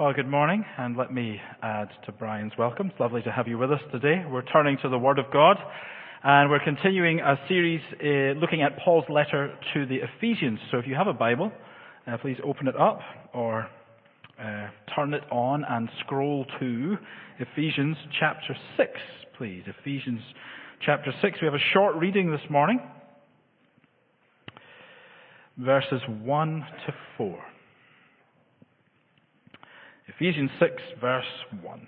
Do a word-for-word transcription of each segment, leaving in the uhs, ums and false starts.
Well, good morning, and let me add to Brian's welcome. It's lovely to have you with us today. We're turning to the Word of God, and we're continuing a series uh, looking at Paul's letter to the Ephesians. So if you have a Bible, uh, please open it up or uh, turn it on and scroll to Ephesians chapter six, please. Ephesians chapter six. We have a short reading this morning, verses one to four. Ephesians six, verse one.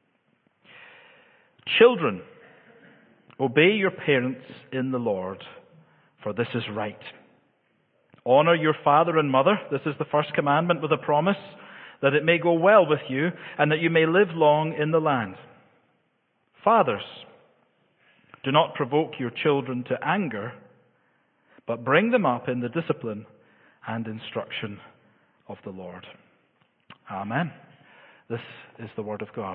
Children, obey your parents in the Lord, for this is right. Honor your father and mother. This is the first commandment with a promise, that it may go well with you and that you may live long in the land. Fathers, do not provoke your children to anger, but bring them up in the discipline and instruction of the Lord. Amen. This is the Word of God.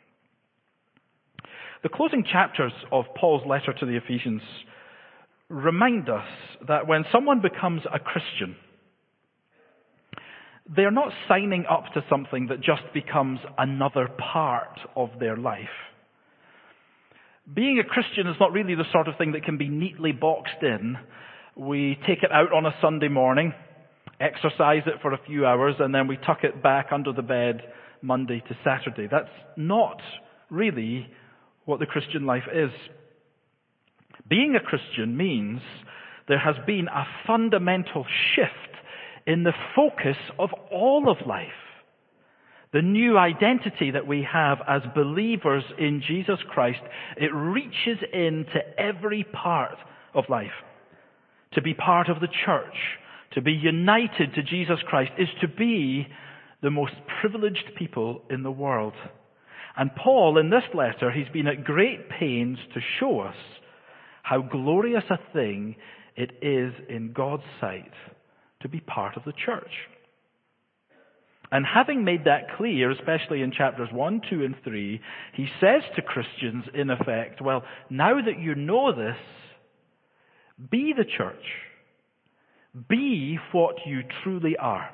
The closing chapters of Paul's letter to the Ephesians remind us that when someone becomes a Christian, they're not signing up to something that just becomes another part of their life. Being a Christian is not really the sort of thing that can be neatly boxed in. We take it out on a Sunday morning, exercise it for a few hours, and then we tuck it back under the bed Monday to Saturday. That's not really what the Christian life is. Being a Christian means there has been a fundamental shift in the focus of all of life. The new identity that we have as believers in Jesus Christ, it reaches into every part of life. To be part of the church, to be united to Jesus Christ, is to be the most privileged people in the world. And Paul, in this letter, he's been at great pains to show us how glorious a thing it is in God's sight to be part of the church. And having made that clear, especially in chapters one, two, and three, he says to Christians, in effect, well, now that you know this, be the church. Be what you truly are.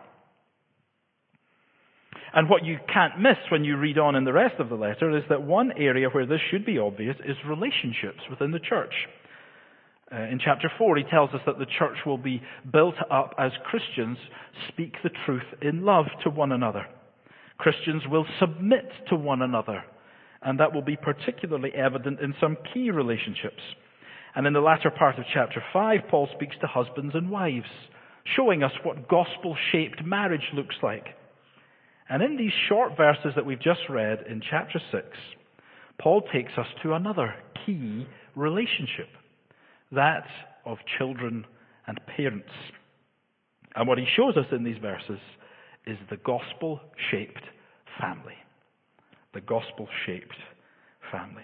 And what you can't miss when you read on in the rest of the letter is that one area where this should be obvious is relationships within the church. Uh, in chapter four, he tells us that the church will be built up as Christians speak the truth in love to one another. Christians will submit to one another, and that will be particularly evident in some key relationships. And in the latter part of chapter five, Paul speaks to husbands and wives, showing us what gospel-shaped marriage looks like. And in these short verses that we've just read in chapter six, Paul takes us to another key relationship, that of children and parents. And what he shows us in these verses is the gospel-shaped family. The gospel-shaped family.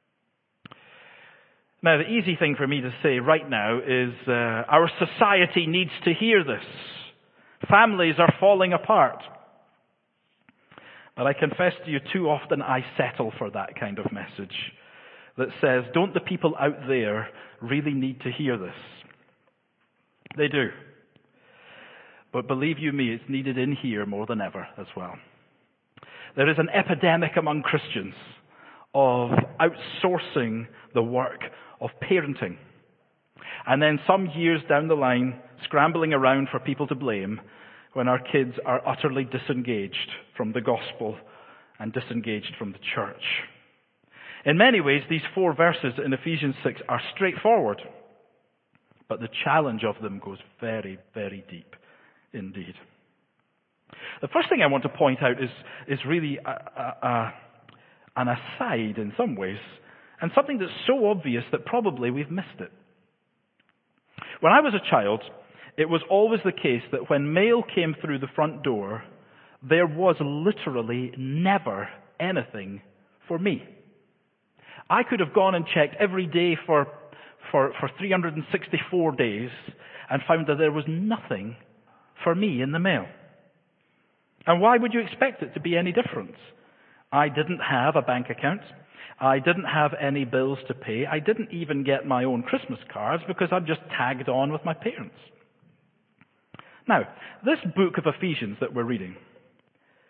Now, the easy thing for me to say right now is uh, our society needs to hear this. Families are falling apart. But I confess to you, too often I settle for that kind of message that says, don't the people out there really need to hear this? They do. But believe you me, it's needed in here more than ever as well. There is an epidemic among Christians of outsourcing the work of parenting. And then some years down the line, scrambling around for people to blame when our kids are utterly disengaged from the gospel and disengaged from the church. In many ways, these four verses in Ephesians six are straightforward, but the challenge of them goes very, very deep indeed. The first thing I want to point out is, is really a, a, a, an aside in some ways, and something that's so obvious that probably we've missed it. When I was a child, it was always the case that when mail came through the front door, there was literally never anything for me. I could have gone and checked every day for, for, for three hundred sixty-four days and found that there was nothing for me in the mail. And why would you expect it to be any different? I didn't have a bank account. I didn't have any bills to pay. I didn't even get my own Christmas cards because I'm just tagged on with my parents. Now, this book of Ephesians that we're reading,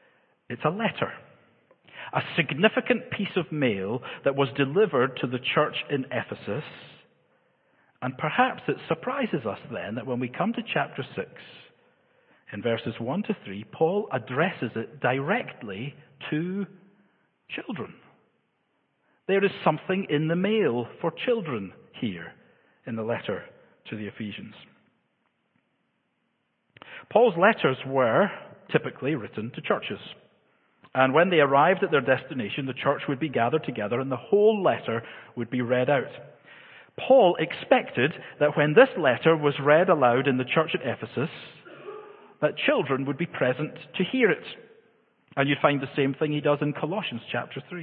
It's a letter. A significant piece of mail that was delivered to the church in Ephesus. And perhaps it surprises us then that when we come to chapter six, in verses one to three, Paul addresses it directly to children. There is something in the mail for children here in the letter to the Ephesians. Paul's letters were typically written to churches. And when they arrived at their destination, the church would be gathered together and the whole letter would be read out. Paul expected that when this letter was read aloud in the church at Ephesus, that children would be present to hear it. And you'd find the same thing he does in Colossians chapter three.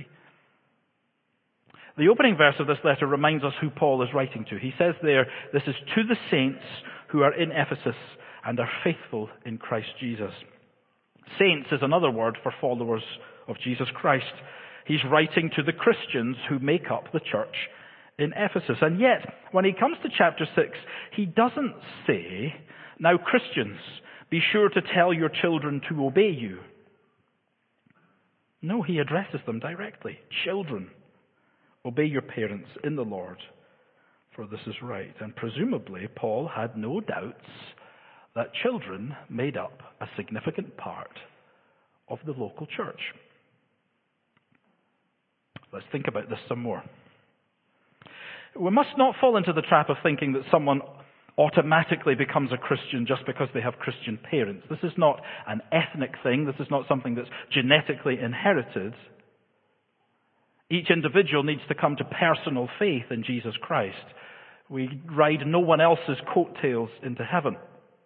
The opening verse of this letter reminds us who Paul is writing to. He says there, this is to the saints who are in Ephesus and are faithful in Christ Jesus. Saints is another word for followers of Jesus Christ. He's writing to the Christians who make up the church in Ephesus. And yet, when he comes to chapter six, he doesn't say, now Christians, be sure to tell your children to obey you. No, he addresses them directly. Children, obey your parents in the Lord, for this is right. And presumably, Paul had no doubts that children made up a significant part of the local church. Let's think about this some more. We must not fall into the trap of thinking that someone automatically becomes a Christian just because they have Christian parents. This is not an ethnic thing. This is not something that's genetically inherited. Each individual needs to come to personal faith in Jesus Christ. We ride no one else's coattails into heaven.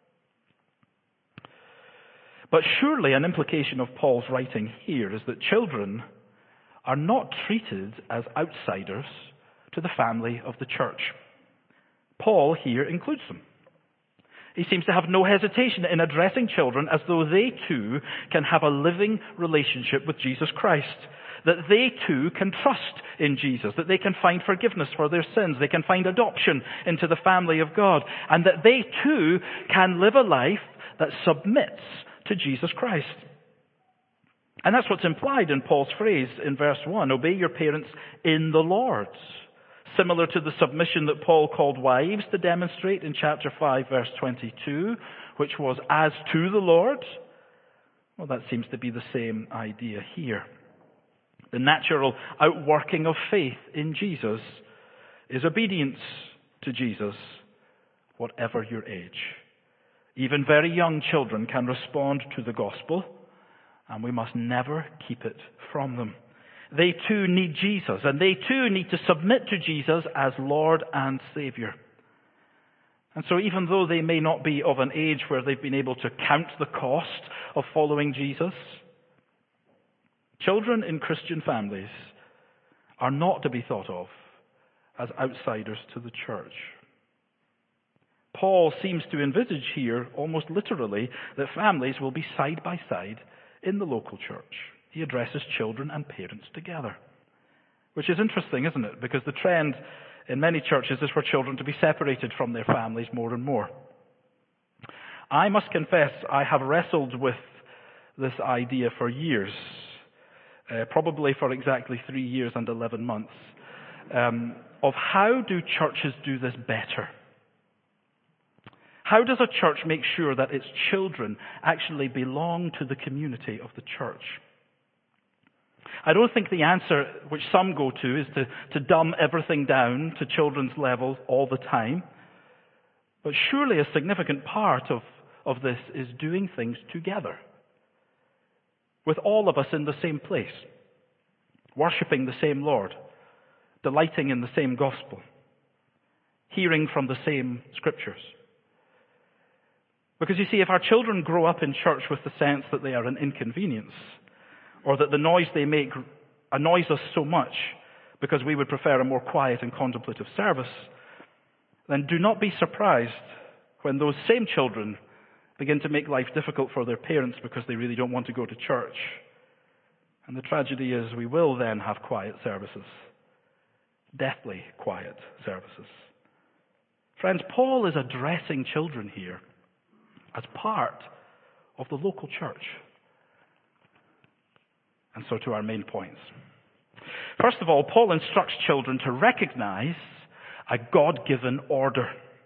But surely an implication of Paul's writing here is that children are not treated as outsiders to the family of the church. Paul here includes them. He seems to have no hesitation in addressing children as though they too can have a living relationship with Jesus Christ. That they too can trust in Jesus. That they can find forgiveness for their sins. They can find adoption into the family of God. And that they too can live a life that submits to Jesus Christ. And that's what's implied in Paul's phrase in verse one, obey your parents in the Lord. Similar to the submission that Paul called wives to demonstrate in chapter five, verse twenty-two, which was as to the Lord. Well, that seems to be the same idea here. The natural outworking of faith in Jesus is obedience to Jesus, whatever your age. Even very young children can respond to the gospel, and we must never keep it from them. They too need Jesus, and they too need to submit to Jesus as Lord and Savior. And so even though they may not be of an age where they've been able to count the cost of following Jesus, children in Christian families are not to be thought of as outsiders to the church. Paul seems to envisage here, almost literally, that families will be side by side in the local church. He addresses children and parents together. Which is interesting, isn't it? Because the trend in many churches is for children to be separated from their families more and more. I must confess, I have wrestled with this idea for years. Uh, probably for exactly three years and eleven months. Um, of how do churches do this better? How does a church make sure that its children actually belong to the community of the church? I don't think the answer, which some go to, is to, to dumb everything down to children's level all the time. But surely a significant part of, of this is doing things together. With all of us in the same place, worshipping the same Lord, delighting in the same gospel, hearing from the same scriptures. Because you see, if our children grow up in church with the sense that they are an inconvenience, or that the noise they make annoys us so much because we would prefer a more quiet and contemplative service, then do not be surprised when those same children begin to make life difficult for their parents because they really don't want to go to church. And the tragedy is we will then have quiet services. Deathly quiet services. Friends, Paul is addressing children here as part of the local church. And so to our main points. First of all, Paul instructs children to recognize a God-given order.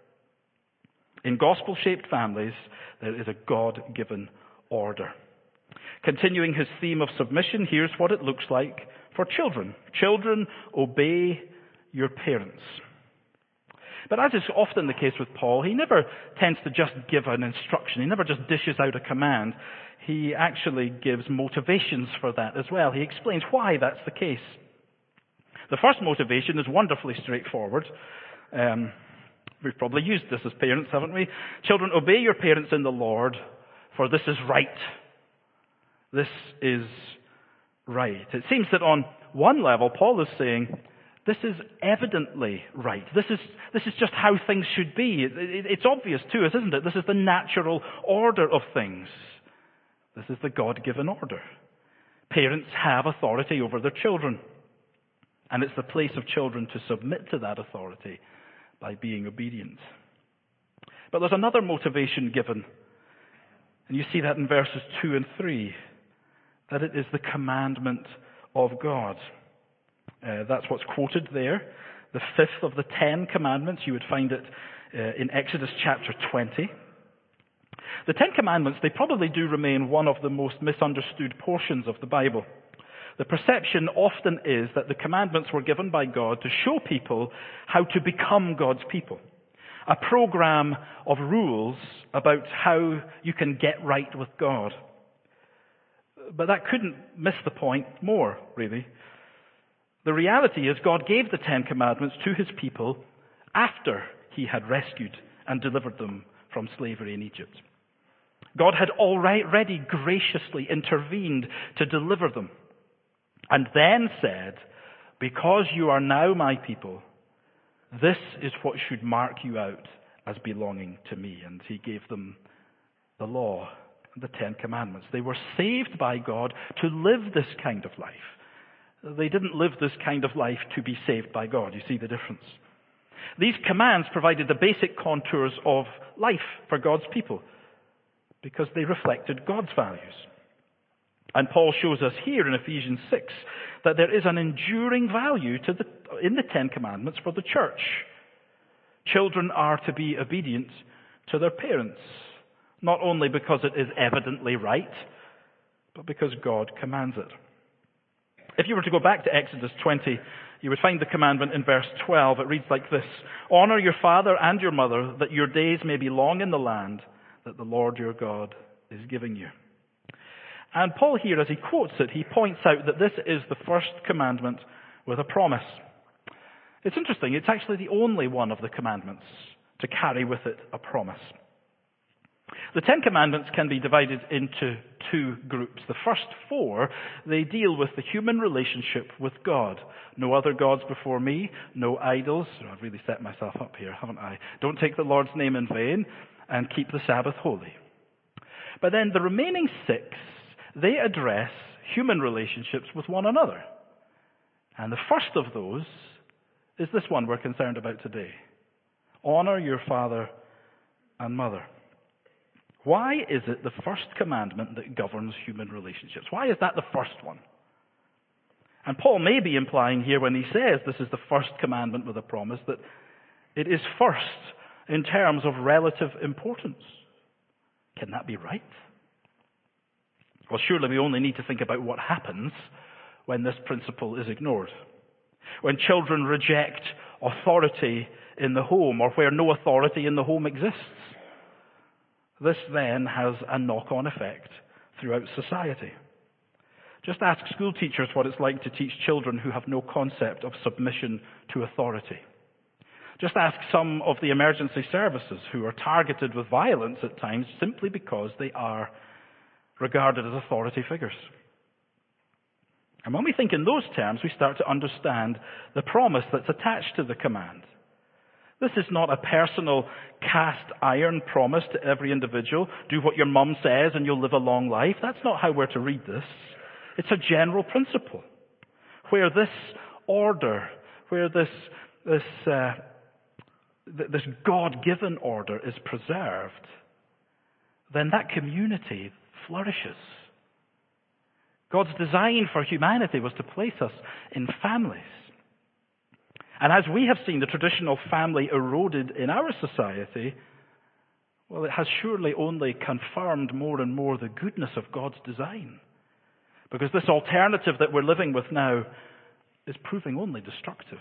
In gospel-shaped families, there is a God-given order. Continuing his theme of submission, here's what it looks like for children. Children, obey your parents. But as is often the case with Paul, he never tends to just give an instruction. He never just dishes out a command. He actually gives motivations for that as well. He explains why that's the case. The first motivation is wonderfully straightforward. Um, we've probably used this as parents, haven't we? Children, obey your parents in the Lord, for this is right. This is right. It seems that on one level, Paul is saying, this is evidently right. This is, this is just how things should be. It, it, it's obvious to us, isn't it? This is the natural order of things. This is the God-given order. Parents have authority over their children. And it's the place of children to submit to that authority by being obedient. But there's another motivation given. And you see that in verses two and three. That it is the commandment of God. Uh, that's what's quoted there. The fifth of the Ten Commandments. You would find it uh, in Exodus chapter twenty. The Ten Commandments, they probably do remain one of the most misunderstood portions of the Bible. The perception often is that the commandments were given by God to show people how to become God's people. A program of rules about how you can get right with God. But that couldn't miss the point more, really. The reality is God gave the Ten Commandments to his people after he had rescued and delivered them from slavery in Egypt. God had already graciously intervened to deliver them. And then said, because you are now my people, this is what should mark you out as belonging to me. And he gave them the law, the Ten Commandments. They were saved by God to live this kind of life. They didn't live this kind of life to be saved by God. You see the difference. These commands provided the basic contours of life for God's people because they reflected God's values. And Paul shows us here in Ephesians six that there is an enduring value to the, in the Ten Commandments for the church. Children are to be obedient to their parents, not only because it is evidently right, but because God commands it. If you were to go back to Exodus twenty, you would find the commandment in verse twelve. It reads like this: honor your father and your mother, that your days may be long in the land that the Lord your God is giving you. And Paul here, as he quotes it, he points out that this is the first commandment with a promise. It's interesting, it's actually the only one of the commandments to carry with it a promise. The Ten Commandments can be divided into two groups. The first four, they deal with the human relationship with God. No other gods before me, no idols. Oh, I've really set myself up here, haven't I? Don't take the Lord's name in vain, and keep the Sabbath holy. But then the remaining six, they address human relationships with one another. And the first of those is this one we're concerned about today. Honor your father and mother. Why is it the first commandment that governs human relationships? Why is that the first one? And Paul may be implying here when he says this is the first commandment with a promise that it is first in terms of relative importance. Can that be right? Well, surely we only need to think about what happens when this principle is ignored. When children reject authority in the home, or where no authority in the home exists. This then has a knock-on effect throughout society. Just ask school teachers what it's like to teach children who have no concept of submission to authority. Just ask some of the emergency services who are targeted with violence at times simply because they are regarded as authority figures. And when we think in those terms, we start to understand the promise that's attached to the command. This is not a personal cast iron promise to every individual. Do what your mum says and you'll live a long life. That's not how we're to read this. It's a general principle where this order, where this this uh, this God-given order is preserved, then that community flourishes. God's design for humanity was to place us in families. And as we have seen the traditional family eroded in our society, well, it has surely only confirmed more and more the goodness of God's design. Because this alternative that we're living with now is proving only destructive.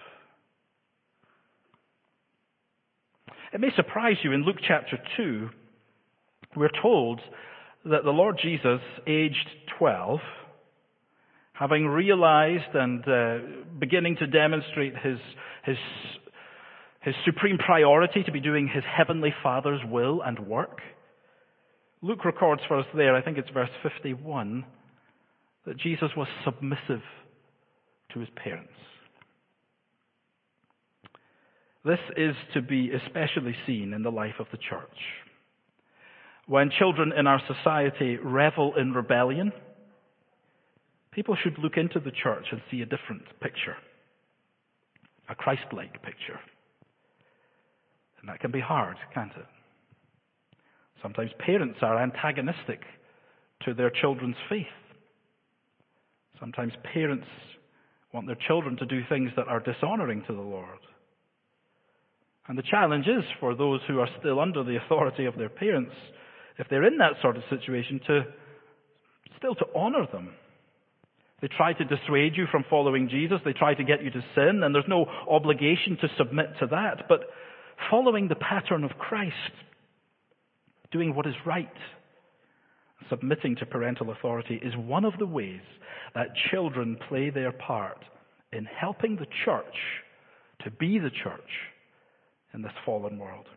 It may surprise you, in Luke chapter two, we're told that the Lord Jesus, aged twelve, having realized and uh, beginning to demonstrate his, his, his supreme priority to be doing his heavenly Father's will and work, Luke records for us there, I think it's verse fifty-one, that Jesus was submissive to his parents. This is to be especially seen in the life of the church. When children in our society revel in rebellion, people should look into the church and see a different picture, a Christ-like picture. And that can be hard, can't it? Sometimes parents are antagonistic to their children's faith. Sometimes parents want their children to do things that are dishonoring to the Lord. And the challenge is for those who are still under the authority of their parents, if they're in that sort of situation, to still to honor them. They try to dissuade you from following Jesus. They try to get you to sin, and there's no obligation to submit to that. But following the pattern of Christ, doing what is right, submitting to parental authority, is one of the ways that children play their part in helping the church to be the church in this fallen world.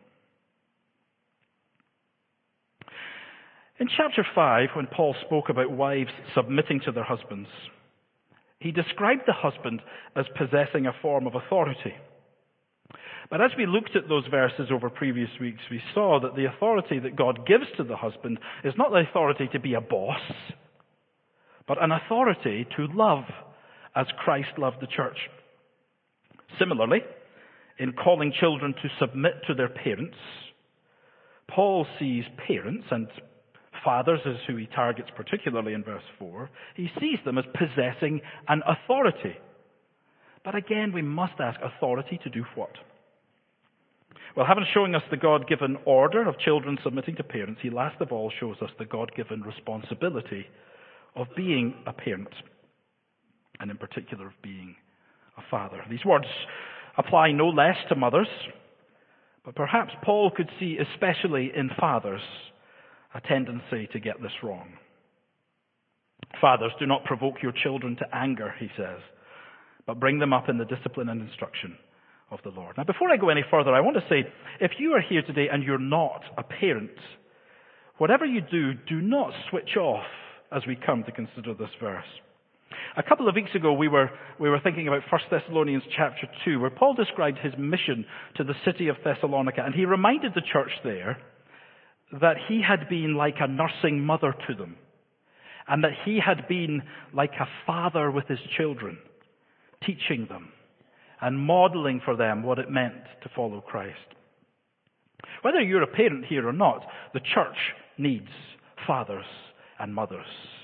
In chapter five, when Paul spoke about wives submitting to their husbands, he described the husband as possessing a form of authority. But as we looked at those verses over previous weeks, we saw that the authority that God gives to the husband is not the authority to be a boss, but an authority to love as Christ loved the church. Similarly, in calling children to submit to their parents, Paul sees parents, and fathers is who he targets particularly in verse four, he sees them as possessing an authority. But again, we must ask, authority to do what? Well, having shown us the God-given order of children submitting to parents, he last of all shows us the God-given responsibility of being a parent, and in particular of being a father. These words apply no less to mothers, but perhaps Paul could see, especially in fathers, a tendency to get this wrong. Fathers, do not provoke your children to anger, he says, but bring them up in the discipline and instruction of the Lord. Now, before I go any further, I want to say, if you are here today and you're not a parent, whatever you do, do not switch off as we come to consider this verse. A couple of weeks ago, we were we were thinking about First Thessalonians chapter two, where Paul described his mission to the city of Thessalonica, and he reminded the church there that he had been like a nursing mother to them, and that he had been like a father with his children, teaching them and modeling for them what it meant to follow Christ. Whether you're a parent here or not, the church needs fathers and mothers.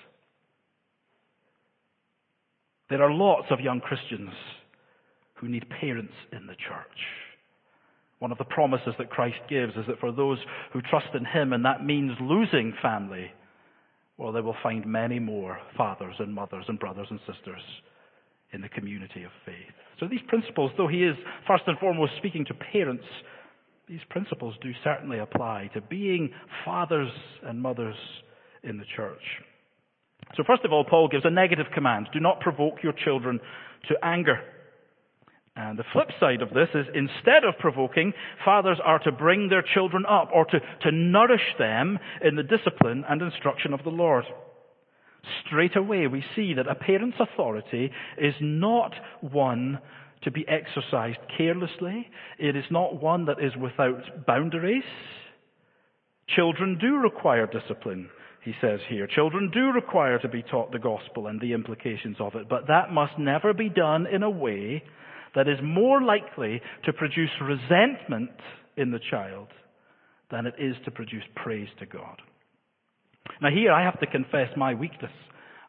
There are lots of young Christians who need parents in the church. One of the promises that Christ gives is that for those who trust in him, and that means losing family, well, they will find many more fathers and mothers and brothers and sisters in the community of faith. So these principles, though he is first and foremost speaking to parents, these principles do certainly apply to being fathers and mothers in the church. So first of all, Paul gives a negative command. Do not provoke your children to anger. And the flip side of this is, instead of provoking, fathers are to bring their children up, or to, to nourish them in the discipline and instruction of the Lord. Straight away, we see that a parent's authority is not one to be exercised carelessly. It is not one that is without boundaries. Children do require discipline, he says here. Children do require to be taught the gospel and the implications of it, but that must never be done in a way that is more likely to produce resentment in the child than it is to produce praise to God. Now here I have to confess my weakness.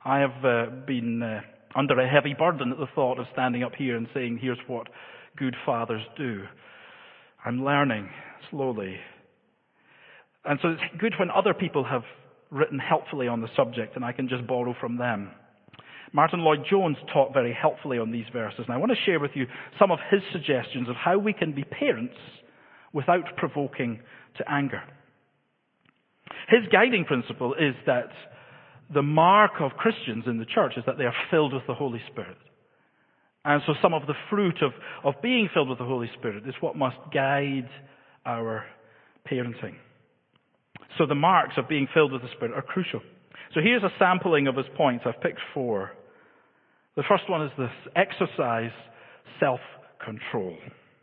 I have uh, been uh, under a heavy burden at the thought of standing up here and saying, here's what good fathers do. I'm learning slowly. And so it's good when other people have written helpfully on the subject and I can just borrow from them. Martin Lloyd-Jones taught very helpfully on these verses, and I want to share with you some of his suggestions of how we can be parents without provoking to anger. His guiding principle is that the mark of Christians in the church is that they are filled with the Holy Spirit. And so some of the fruit of, of being filled with the Holy Spirit is what must guide our parenting. So the marks of being filled with the Spirit are crucial. So here's a sampling of his points. I've picked four. The first one is this: exercise self-control.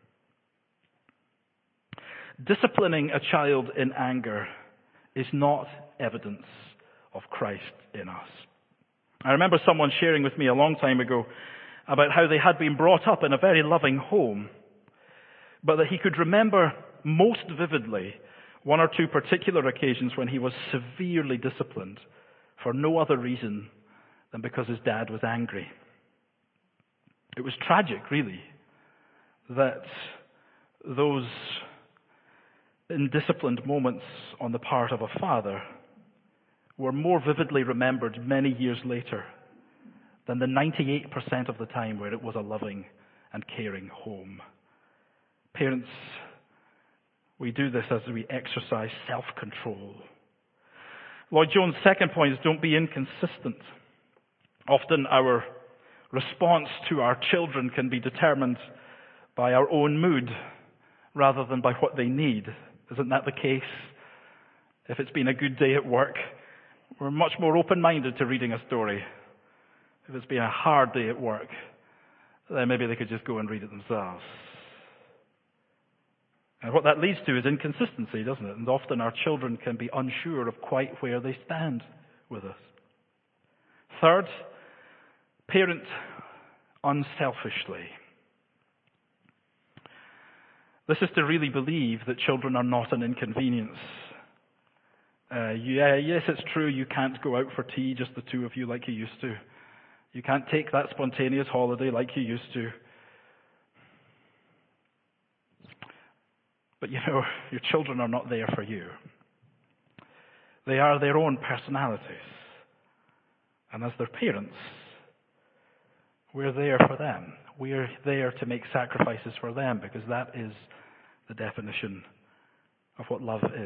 Disciplining a child in anger is not evidence of Christ in us. I remember someone sharing with me a long time ago about how they had been brought up in a very loving home, but that he could remember most vividly one or two particular occasions when he was severely disciplined for no other reason than because his dad was angry. It was tragic, really, that those indisciplined moments on the part of a father were more vividly remembered many years later than the ninety-eight percent of the time where it was a loving and caring home. Parents, we do this as we exercise self-control. Lloyd-Jones' second point is don't be inconsistent. Often our response to our children can be determined by our own mood rather than by what they need. Isn't that the case? If it's been a good day at work, we're much more open-minded to reading a story. If it's been a hard day at work, then maybe they could just go and read it themselves. And what that leads to is inconsistency, doesn't it? And often our children can be unsure of quite where they stand with us. Third, parent unselfishly. This is to really believe that children are not an inconvenience. Uh, yeah, yes, it's true, you can't go out for tea, just the two of you, like you used to. You can't take that spontaneous holiday like you used to. But you know, your children are not there for you. They are their own personalities. And as their parents, we're there for them. We're there to make sacrifices for them because that is the definition of what love is.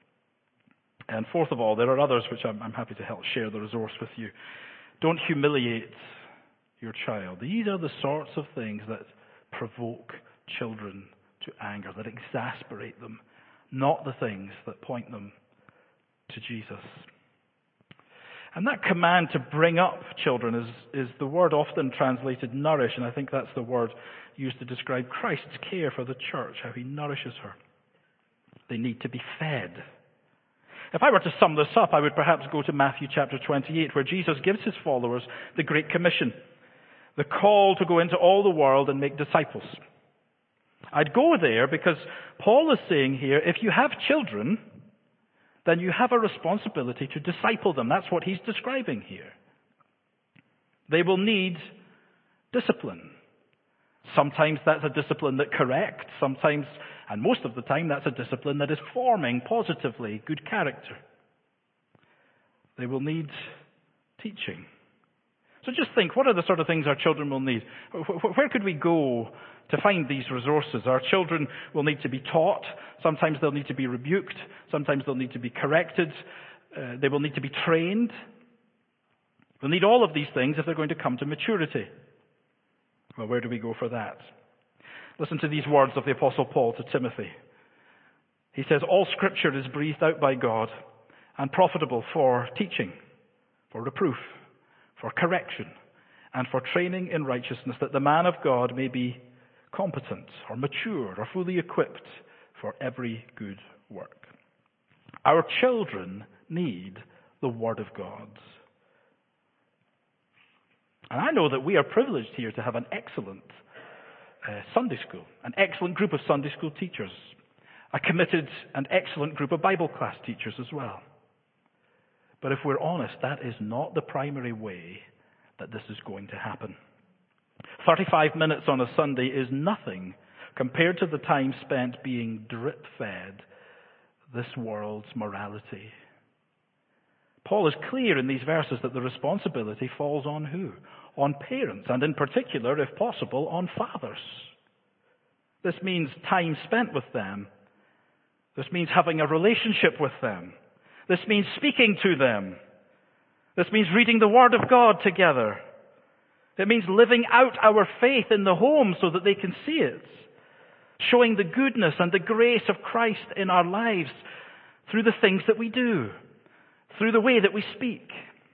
And fourth of all, there are others which I'm, I'm happy to help share the resource with you. Don't humiliate your child. These are the sorts of things that provoke children to anger, that exasperate them, not the things that point them to Jesus. And that command to bring up children is, is the word often translated nourish, and I think that's the word used to describe Christ's care for the church, how he nourishes her. They need to be fed. If I were to sum this up, I would perhaps go to Matthew chapter twenty-eight, where Jesus gives his followers the Great Commission, the call to go into all the world and make disciples. I'd go there because Paul is saying here, if you have children, then you have a responsibility to disciple them. That's what he's describing here. They will need discipline. Sometimes that's a discipline that corrects. Sometimes, and most of the time, that's a discipline that is forming positively good character. They will need teaching. So just think, what are the sort of things our children will need? Where could we go to find these resources? Our children will need to be taught. Sometimes they'll need to be rebuked. Sometimes they'll need to be corrected. Uh, they will need to be trained. They'll need all of these things if they're going to come to maturity. Well, where do we go for that? Listen to these words of the Apostle Paul to Timothy. He says, all Scripture is breathed out by God and profitable for teaching, for reproof, for correction, and for training in righteousness, that the man of God may be competent or mature or fully equipped for every good work. Our children need the Word of God. And I know that we are privileged here to have an excellent uh, Sunday school, an excellent group of Sunday school teachers, a committed and excellent group of Bible class teachers as well. But if we're honest, that is not the primary way that this is going to happen. thirty-five minutes on a Sunday is nothing compared to the time spent being drip-fed this world's morality. Paul is clear in these verses that the responsibility falls on who? On parents, and in particular, if possible, on fathers. This means time spent with them. This means having a relationship with them. This means speaking to them. This means reading the Word of God together. It means living out our faith in the home so that they can see it. Showing the goodness and the grace of Christ in our lives through the things that we do, through the way that we speak.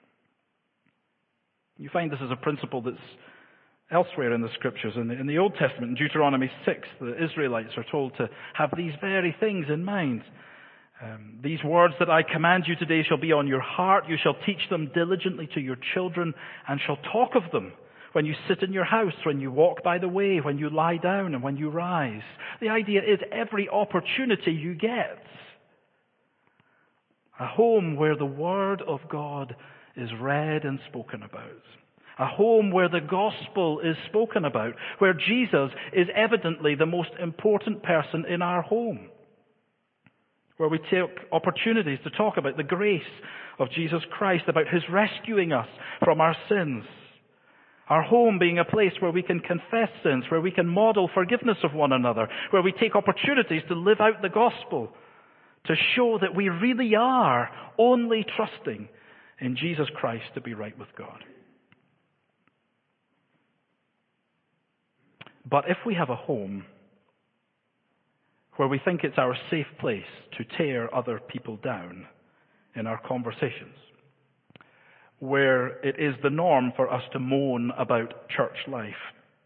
You find this as a principle that's elsewhere in the Scriptures. In the, in the Old Testament, in Deuteronomy six, the Israelites are told to have these very things in mind. Um, These words that I command you today shall be on your heart. You shall teach them diligently to your children and shall talk of them when you sit in your house, when you walk by the way, when you lie down and when you rise. The idea is every opportunity you get. A home where the Word of God is read and spoken about. A home where the gospel is spoken about, where Jesus is evidently the most important person in our home. Where we take opportunities to talk about the grace of Jesus Christ, about His rescuing us from our sins. Our home being a place where we can confess sins, where we can model forgiveness of one another, where we take opportunities to live out the gospel, to show that we really are only trusting in Jesus Christ to be right with God. But if we have a home where we think it's our safe place to tear other people down in our conversations, where it is the norm for us to moan about church life,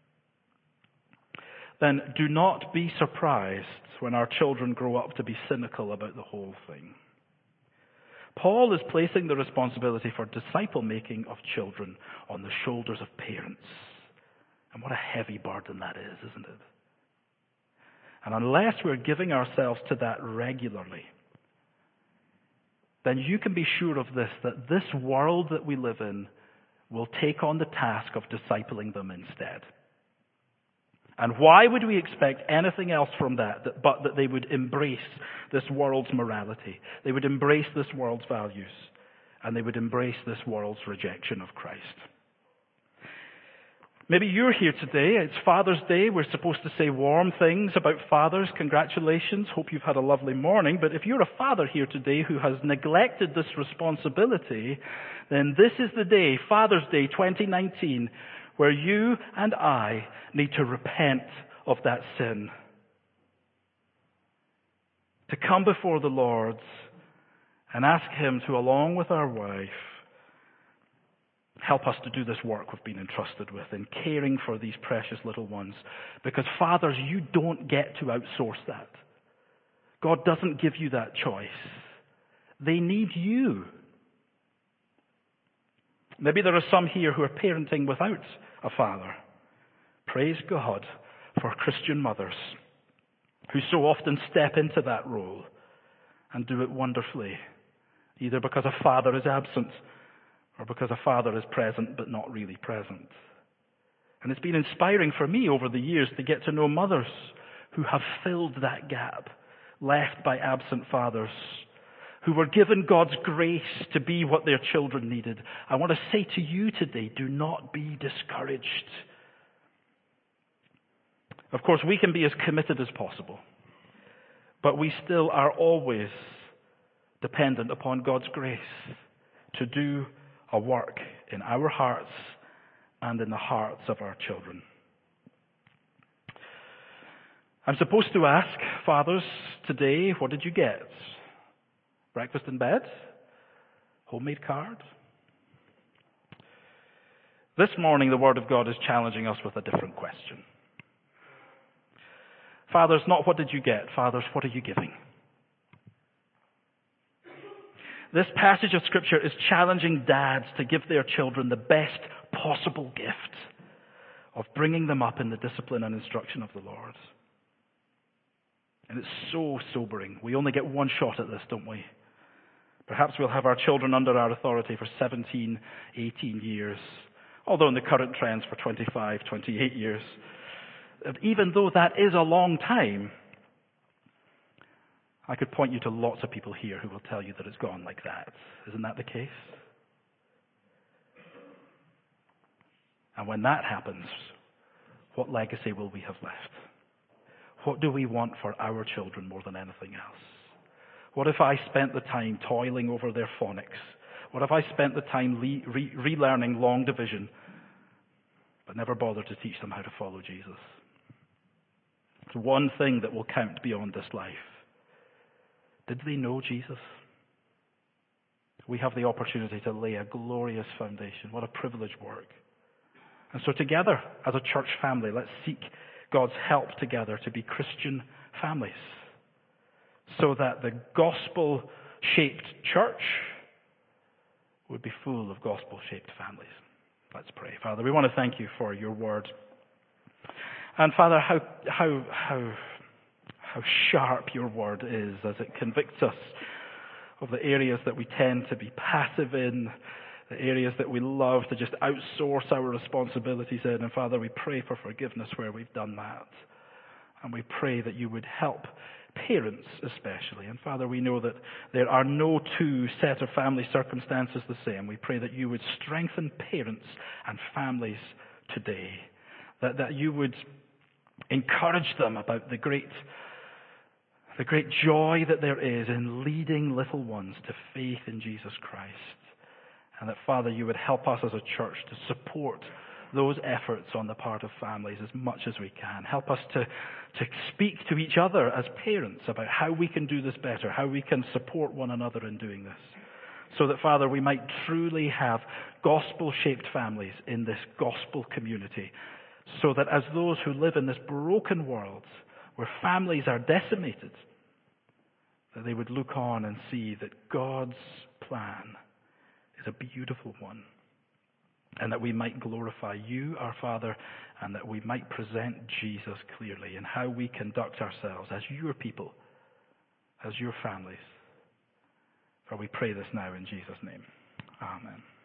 then do not be surprised when our children grow up to be cynical about the whole thing. Paul is placing the responsibility for disciple-making of children on the shoulders of parents. And what a heavy burden that is, isn't it? And unless we're giving ourselves to that regularly, then you can be sure of this, that this world that we live in will take on the task of discipling them instead. And why would we expect anything else from that, that but that they would embrace this world's morality? They would embrace this world's values, and they would embrace this world's rejection of Christ. Maybe you're here today. It's Father's Day. We're supposed to say warm things about fathers. Congratulations. Hope you've had a lovely morning. But if you're a father here today who has neglected this responsibility, then this is the day, Father's Day twenty nineteen, where you and I need to repent of that sin. To come before the Lord and ask Him to, along with our wife, help us to do this work we've been entrusted with in caring for these precious little ones. Because fathers, you don't get to outsource that. God doesn't give you that choice. They need you. Maybe there are some here who are parenting without a father. Praise God for Christian mothers who so often step into that role and do it wonderfully, either because a father is absent or because a father is present but not really present. And it's been inspiring for me over the years to get to know mothers who have filled that gap left by absent fathers, who were given God's grace to be what their children needed. I want to say to you today, do not be discouraged. Of course, we can be as committed as possible, but we still are always dependent upon God's grace to do a work in our hearts and in the hearts of our children. I'm supposed to ask fathers today, what did you get? Breakfast in bed? Homemade card? This morning, the Word of God is challenging us with a different question. Fathers, not what did you get? Fathers, what are you giving? This passage of Scripture is challenging dads to give their children the best possible gift of bringing them up in the discipline and instruction of the Lord. And it's so sobering. We only get one shot at this, don't we? Perhaps we'll have our children under our authority for seventeen, eighteen years, although in the current trends for twenty-five, twenty-eight years. Even though that is a long time, I could point you to lots of people here who will tell you that it's gone like that. Isn't that the case? And when that happens, what legacy will we have left? What do we want for our children more than anything else? What if I spent the time toiling over their phonics? What if I spent the time re- re- relearning long division, but never bothered to teach them how to follow Jesus? It's one thing that will count beyond this life. Did they know Jesus? We have the opportunity to lay a glorious foundation. What a privileged work. And so together, as a church family, let's seek God's help together to be Christian families, so that the gospel-shaped church would be full of gospel-shaped families. Let's pray. Father, we want to thank you for your word. And Father, how how how how sharp your word is as it convicts us of the areas that we tend to be passive in, the areas that we love to just outsource our responsibilities in. And Father, we pray for forgiveness where we've done that. And we pray that you would help parents especially. And Father, we know that there are no two set of family circumstances the same. We pray that you would strengthen parents and families today. That, that you would encourage them about the great, the great joy that there is in leading little ones to faith in Jesus Christ. And that, Father, you would help us as a church to support those efforts on the part of families as much as we can. Help us to, to speak to each other as parents about how we can do this better, how we can support one another in doing this. So that, Father, we might truly have gospel-shaped families in this gospel community. So that as those who live in this broken world, where families are decimated, that they would look on and see that God's plan is a beautiful one. And that we might glorify you, our Father, and that we might present Jesus clearly in how we conduct ourselves as your people, as your families. For we pray this now in Jesus' name. Amen.